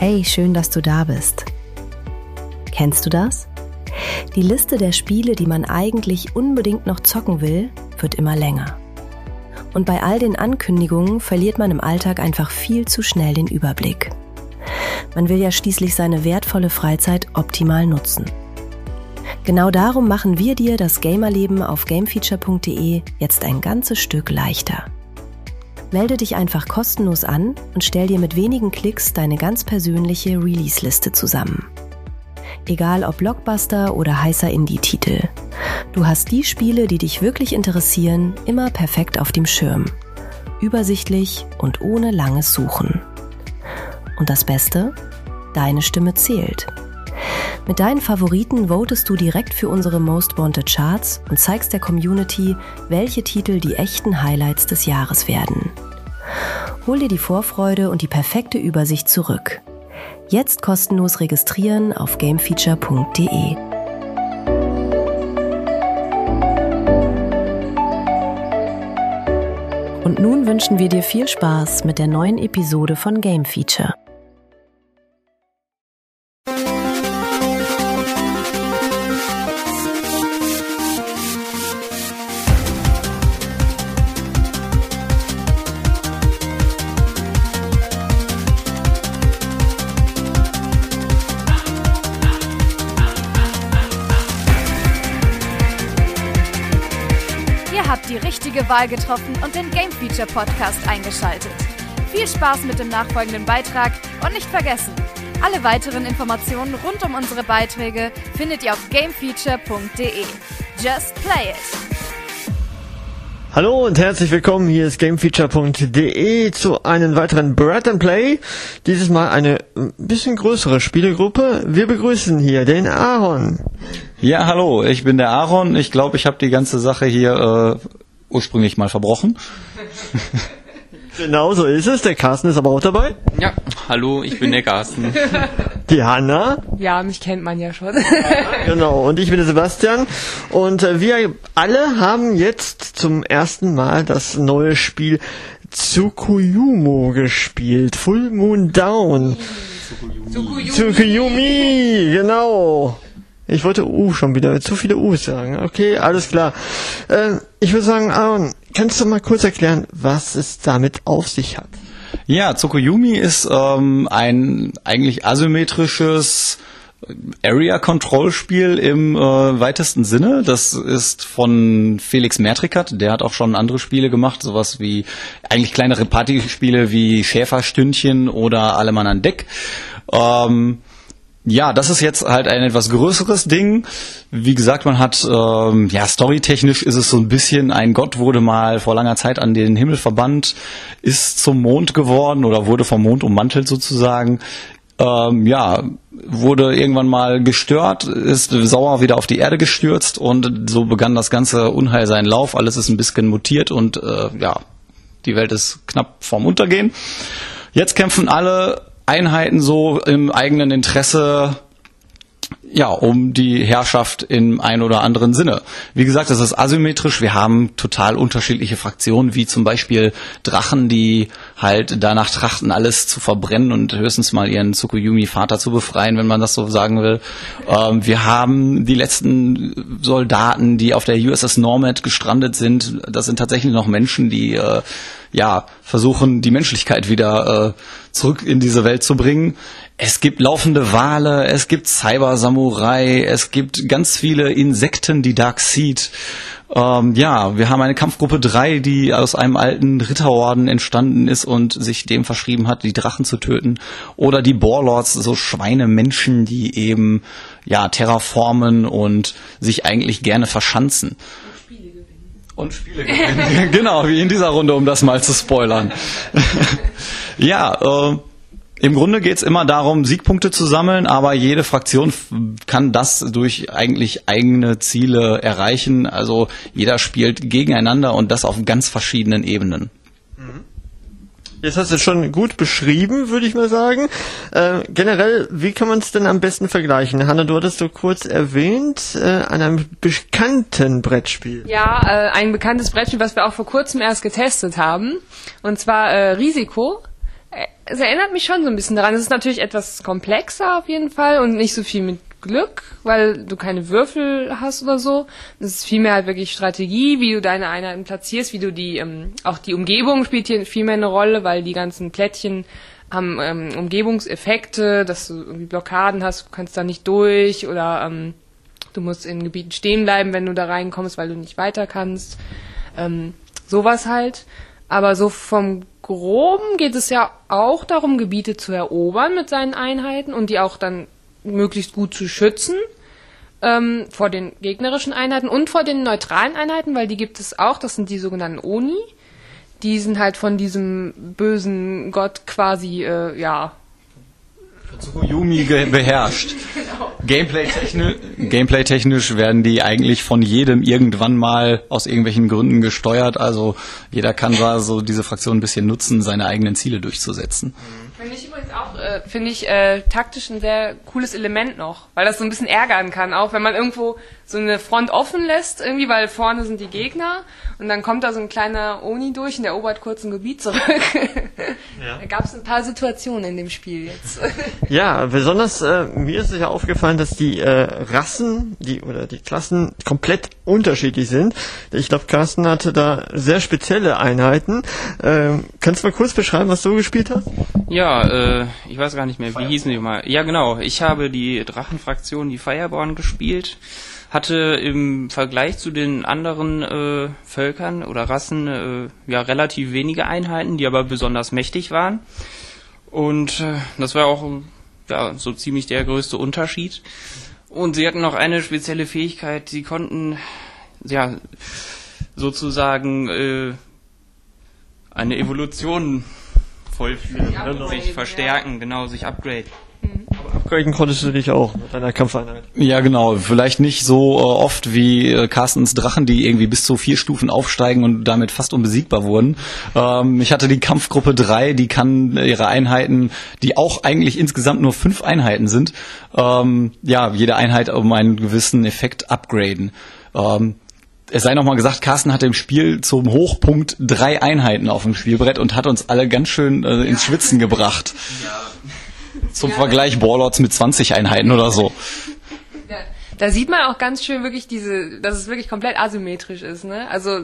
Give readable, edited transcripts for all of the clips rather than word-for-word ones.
Hey, schön, dass du da bist. Kennst du das? Die Liste der Spiele, die man eigentlich unbedingt noch zocken will, wird immer länger. Und bei all den Ankündigungen verliert man im Alltag einfach viel zu schnell den Überblick. Man will ja schließlich seine wertvolle Freizeit optimal nutzen. Genau darum machen wir dir das Gamerleben auf gamefeature.de jetzt ein ganzes Stück leichter. Melde dich einfach kostenlos an und stell dir mit wenigen Klicks deine ganz persönliche Release-Liste zusammen. Egal ob Blockbuster oder heißer Indie-Titel. Du hast die Spiele, die dich wirklich interessieren, immer perfekt auf dem Schirm. Übersichtlich und ohne langes Suchen. Und das Beste? Deine Stimme zählt. Mit deinen Favoriten votest du direkt für unsere Most Wanted Charts und zeigst der Community, welche Titel die echten Highlights des Jahres werden. Hol dir die Vorfreude und die perfekte Übersicht zurück. Jetzt kostenlos registrieren auf gamefeature.de. Und nun wünschen wir dir viel Spaß mit der neuen Episode von Game Feature. Die richtige Wahl getroffen und den Game Feature Podcast eingeschaltet. Viel Spaß mit dem nachfolgenden Beitrag und nicht vergessen, alle weiteren Informationen rund um unsere Beiträge findet ihr auf gamefeature.de. Just play it! Hallo und herzlich willkommen, hier ist gamefeature.de zu einem weiteren Bread and Play. Dieses Mal eine bisschen größere Spielegruppe. Wir begrüßen hier den Aaron. Ja, hallo, ich bin der Aaron. Ich glaube, ich habe die ganze Sache hier ursprünglich mal verbrochen. Genau so ist es. Der Carsten ist aber auch dabei. Ja, hallo, ich bin der Carsten. Die Hanna. Ja, mich kennt man ja schon. Genau, und ich bin der Sebastian. Und wir alle haben jetzt zum ersten Mal das neue Spiel Tsukuyomi gespielt. Full Moon Down. Tsukuyomi, genau. Ich wollte schon wieder zu viele U's sagen. Okay, alles klar. Ich würde sagen, Aaron, kannst du mal kurz erklären, was es damit auf sich hat? Ja, Tsukuyomi ist ein eigentlich asymmetrisches Area-Control-Spiel im weitesten Sinne. Das ist von Felix Mertrikat, der hat auch schon andere Spiele gemacht, sowas wie eigentlich kleinere Partyspiele wie Schäferstündchen oder Alle Mann an Deck. Ja, das ist jetzt halt ein etwas größeres Ding. Wie gesagt, man hat, storytechnisch ist es so ein bisschen, ein Gott wurde mal vor langer Zeit an den Himmel verbannt, ist zum Mond geworden oder wurde vom Mond ummantelt sozusagen. Wurde irgendwann mal gestört, ist sauer wieder auf die Erde gestürzt und so begann das ganze Unheil seinen Lauf. Alles ist ein bisschen mutiert und die Welt ist knapp vorm Untergehen. Jetzt kämpfen alle Einheiten so im eigenen Interesse, um die Herrschaft im ein oder anderen Sinne. Wie gesagt, das ist asymmetrisch. Wir haben total unterschiedliche Fraktionen, wie zum Beispiel Drachen, die halt danach trachten, alles zu verbrennen und höchstens mal ihren Tsukuyomi-Vater zu befreien, wenn man das so sagen will. Wir haben die letzten Soldaten, die auf der USS Nomad gestrandet sind. Das sind tatsächlich noch Menschen, die versuchen, die Menschlichkeit wieder zurück in diese Welt zu bringen. Es gibt laufende Wale, es gibt Cyber-Samurai, es gibt ganz viele Insekten, die Darkseid. Wir haben eine Kampfgruppe 3, die aus einem alten Ritterorden entstanden ist und sich dem verschrieben hat, die Drachen zu töten. Oder die Boarlords, so Schweinemenschen, die eben terraformen und sich eigentlich gerne verschanzen. Und Spiele gewinnen. Genau, wie in dieser Runde, um das mal zu spoilern. Im Grunde geht's immer darum, Siegpunkte zu sammeln, aber jede Fraktion kann das durch eigentlich eigene Ziele erreichen. Also jeder spielt gegeneinander und das auf ganz verschiedenen Ebenen. Jetzt hast du es schon gut beschrieben, würde ich mal sagen. Generell, wie kann man es denn am besten vergleichen? Hanna, du hattest so kurz erwähnt, an einem bekannten Brettspiel. Ja, ein bekanntes Brettspiel, was wir auch vor kurzem erst getestet haben. Und zwar Risiko. es erinnert mich schon so ein bisschen daran. Es ist natürlich etwas komplexer auf jeden Fall und nicht so viel mit Glück, weil du keine Würfel hast oder so. Das ist vielmehr halt wirklich Strategie, wie du deine Einheiten platzierst, wie du auch die Umgebung spielt hier viel mehr eine Rolle, weil die ganzen Plättchen haben Umgebungseffekte, dass du irgendwie Blockaden hast, du kannst da nicht durch oder du musst in Gebieten stehen bleiben, wenn du da reinkommst, weil du nicht weiter kannst. Sowas halt. Aber so vom Groben geht es ja auch darum, Gebiete zu erobern mit seinen Einheiten und die auch dann möglichst gut zu schützen vor den gegnerischen Einheiten und vor den neutralen Einheiten, weil die gibt es auch, das sind die sogenannten Oni. Die sind halt von diesem bösen Gott quasi, Tsukuyomi beherrscht. Genau. Gameplay-technisch werden die eigentlich von jedem irgendwann mal aus irgendwelchen Gründen gesteuert. Also jeder kann da so diese Fraktion ein bisschen nutzen, seine eigenen Ziele durchzusetzen. Finde ich übrigens auch, taktisch ein sehr cooles Element noch, weil das so ein bisschen ärgern kann, auch wenn man irgendwo so eine Front offen lässt, irgendwie, weil vorne sind die Gegner und dann kommt da so ein kleiner Oni durch und der erobert kurz ein Gebiet zurück. Ja. Da gab es ein paar Situationen in dem Spiel jetzt. Ja, besonders mir ist sicher aufgefallen, dass die Rassen, die Klassen komplett unterschiedlich sind. Ich glaube, Carsten hatte da sehr spezielle Einheiten. Kannst du mal kurz beschreiben, was du gespielt hast? Ja, ich weiß gar nicht mehr, wie hießen die mal. Ja, genau, ich habe die Drachenfraktion, die Fireborn, gespielt. Hatte im Vergleich zu den anderen Völkern oder Rassen relativ wenige Einheiten, die aber besonders mächtig waren. Und das war auch so ziemlich der größte Unterschied. Und sie hatten noch eine spezielle Fähigkeit, sie konnten sozusagen eine Evolution vollführen, sich verstärken, genau, sich upgraden. Aber upgraden konntest du dich auch mit deiner Kampfeinheit. Ja, genau. Vielleicht nicht so oft wie Carstens Drachen, die irgendwie bis zu 4 Stufen aufsteigen und damit fast unbesiegbar wurden. Ich hatte die Kampfgruppe 3, die kann ihre Einheiten, die auch eigentlich insgesamt nur 5 Einheiten sind, jede Einheit um einen gewissen Effekt upgraden. Es sei nochmal gesagt, Carsten hatte im Spiel zum Hochpunkt 3 Einheiten auf dem Spielbrett und hat uns alle ganz schön ins Schwitzen gebracht. Ja. Zum Vergleich Warlords mit 20 Einheiten oder so. Ja, da sieht man auch ganz schön wirklich dass es wirklich komplett asymmetrisch ist, ne? Also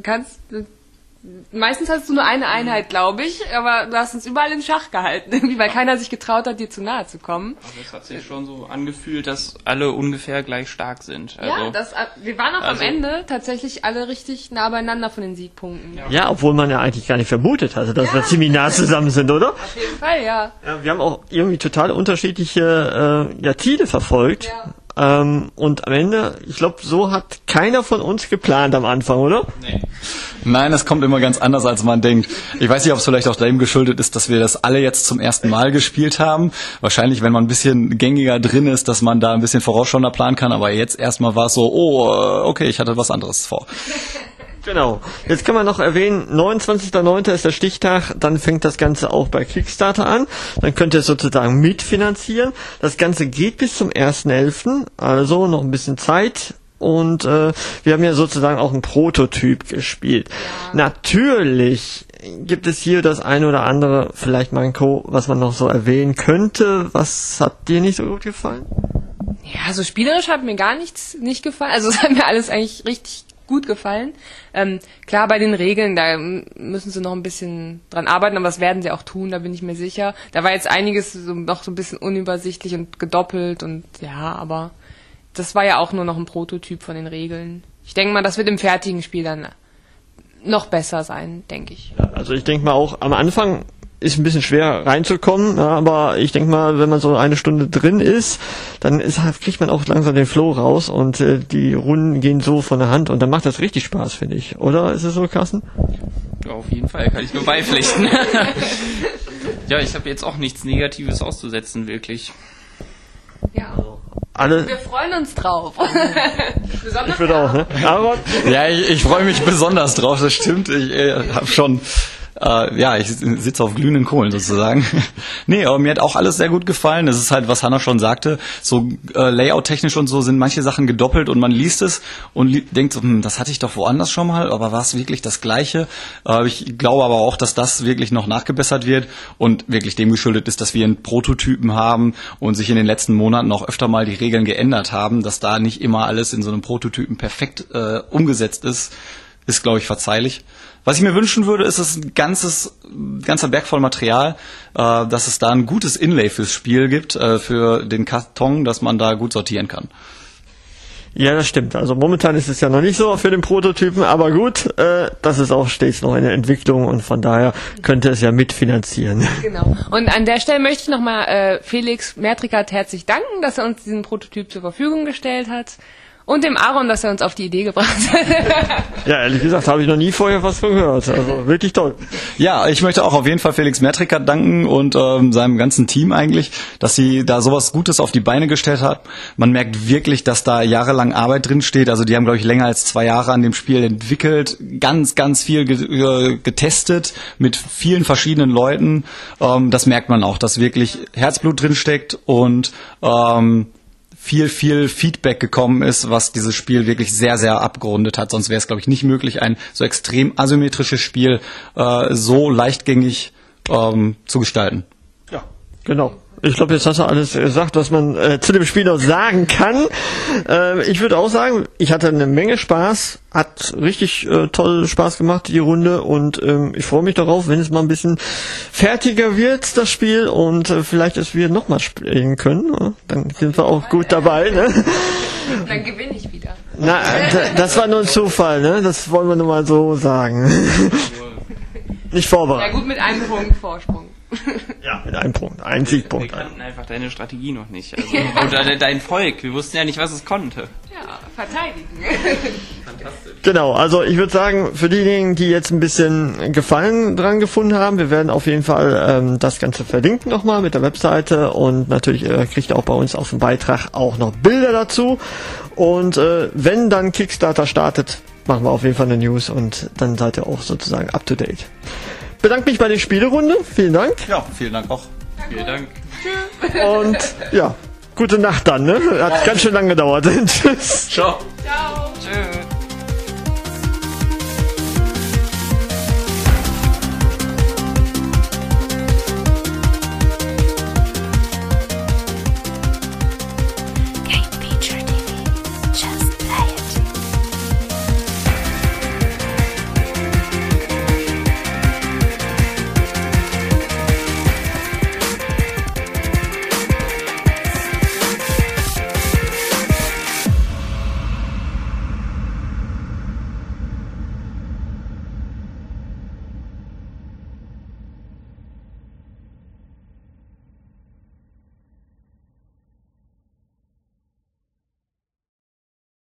meistens hast du nur eine Einheit, glaube ich, aber du hast uns überall in Schach gehalten, irgendwie, weil keiner sich getraut hat, dir zu nahe zu kommen. Aber es hat sich schon so angefühlt, dass alle ungefähr gleich stark sind. Also, wir waren auch am Ende tatsächlich alle richtig nah beieinander von den Siegpunkten. Ja, obwohl man ja eigentlich gar nicht vermutet hatte, dass wir ziemlich nah zusammen sind, oder? Auf jeden Fall, ja. Wir haben auch irgendwie total unterschiedliche Ziele verfolgt. Ja. Und am Ende, ich glaube, so hat keiner von uns geplant am Anfang, oder? Nee. Nein, es kommt immer ganz anders, als man denkt. Ich weiß nicht, ob es vielleicht auch dem geschuldet ist, dass wir das alle jetzt zum ersten Mal gespielt haben. Wahrscheinlich, wenn man ein bisschen gängiger drin ist, dass man da ein bisschen vorausschauender planen kann. Aber jetzt erstmal war es so, okay, ich hatte was anderes vor. Genau. Jetzt kann man noch erwähnen, 29.09. ist der Stichtag, dann fängt das Ganze auch bei Kickstarter an. Dann könnt ihr es sozusagen mitfinanzieren. Das Ganze geht bis zum 1.11., also noch ein bisschen Zeit. Und wir haben ja sozusagen auch einen Prototyp gespielt. Ja. Natürlich gibt es hier das eine oder andere, vielleicht Manko, was man noch so erwähnen könnte. Was hat dir nicht so gut gefallen? Ja, so spielerisch hat mir gar nicht gefallen. Also es hat mir alles eigentlich richtig gut gefallen. Klar, bei den Regeln, da müssen sie noch ein bisschen dran arbeiten, aber das werden sie auch tun, da bin ich mir sicher. Da war jetzt einiges noch so ein bisschen unübersichtlich und gedoppelt und ja, aber das war ja auch nur noch ein Prototyp von den Regeln. Ich denke mal, das wird im fertigen Spiel dann noch besser sein, denke ich. Also ich denke mal auch, am Anfang ist ein bisschen schwer reinzukommen, ja, aber ich denke mal, wenn man so eine Stunde drin ist, dann kriegt man auch langsam den Flow raus und die Runden gehen so von der Hand und dann macht das richtig Spaß, finde ich. Oder ist es so, Carsten? Ja, auf jeden Fall, kann ich nur beipflichten. Ja, ich habe jetzt auch nichts Negatives auszusetzen, wirklich. Ja. Alle. Wir freuen uns drauf. Ich würde auch, ne? Aber ja, ich freue mich besonders drauf, das stimmt. Ich habe schon Ich sitze auf glühenden Kohlen sozusagen. Nee, aber mir hat auch alles sehr gut gefallen. Es ist halt, was Hanna schon sagte, so Layout-technisch und so sind manche Sachen gedoppelt und man liest es und denkt so, das hatte ich doch woanders schon mal, aber war es wirklich das Gleiche? Ich glaube aber auch, dass das wirklich noch nachgebessert wird und wirklich dem geschuldet ist, dass wir einen Prototypen haben und sich in den letzten Monaten auch öfter mal die Regeln geändert haben, dass da nicht immer alles in so einem Prototypen perfekt umgesetzt ist, glaube ich, verzeihlich. Was ich mir wünschen würde, ist ein ganzer Berg voll Material, dass es da ein gutes Inlay fürs Spiel gibt, für den Karton, dass man da gut sortieren kann. Ja, das stimmt. Also momentan ist es ja noch nicht so für den Prototypen, aber gut, das ist auch stets noch in der Entwicklung und von daher könnte es ja mitfinanzieren. Genau. Und an der Stelle möchte ich nochmal Felix Mertrikat herzlich danken, dass er uns diesen Prototyp zur Verfügung gestellt hat. Und dem Aaron, dass er uns auf die Idee gebracht hat. Ja, ehrlich gesagt, habe ich noch nie vorher was von gehört. Also wirklich toll. Ja, ich möchte auch auf jeden Fall Felix Mertrikat danken und seinem ganzen Team eigentlich, dass sie da sowas Gutes auf die Beine gestellt hat. Man merkt wirklich, dass da jahrelang Arbeit drin steht. Also die haben, glaube ich, länger als 2 Jahre an dem Spiel entwickelt, ganz, ganz viel getestet mit vielen verschiedenen Leuten. Das merkt man auch, dass wirklich Herzblut drin steckt und viel Feedback gekommen ist, was dieses Spiel wirklich sehr, sehr abgerundet hat. Sonst wäre es, glaube ich, nicht möglich, ein so extrem asymmetrisches Spiel so leichtgängig zu gestalten. Ja, genau. Ich glaube, jetzt hast du alles gesagt, was man zu dem Spiel noch sagen kann. Ich würde auch sagen, ich hatte eine Menge Spaß, hat richtig toll Spaß gemacht, die Runde, und ich freue mich darauf, wenn es mal ein bisschen fertiger wird, das Spiel, und vielleicht, dass wir nochmal spielen können. Dann sind wir auch gut dabei. Ne? Dann gewinne ich wieder. Na, das war nur ein Zufall, ne? Das wollen wir nur mal so sagen. Nicht vorbereitet. Ja gut, mit einem Punkt Vorsprung. Ja, mit einem Punkt, ein Siegpunkt. Wir kannten einfach deine Strategie noch nicht. Also, oder dein Volk. Wir wussten ja nicht, was es konnte. Ja, verteidigen. Fantastisch. Genau, also ich würde sagen, für diejenigen, die jetzt ein bisschen Gefallen dran gefunden haben, wir werden auf jeden Fall das Ganze verlinken nochmal mit der Webseite, und natürlich kriegt ihr auch bei uns auf dem Beitrag auch noch Bilder dazu. Und wenn dann Kickstarter startet, machen wir auf jeden Fall eine News, und dann seid ihr auch sozusagen up to date. Bedanke mich bei der Spielerunde. Vielen Dank. Ja, vielen Dank auch. Vielen Dank. Und ja, gute Nacht dann. Ne? Hat ganz schön lang gedauert. Tschüss. Ciao.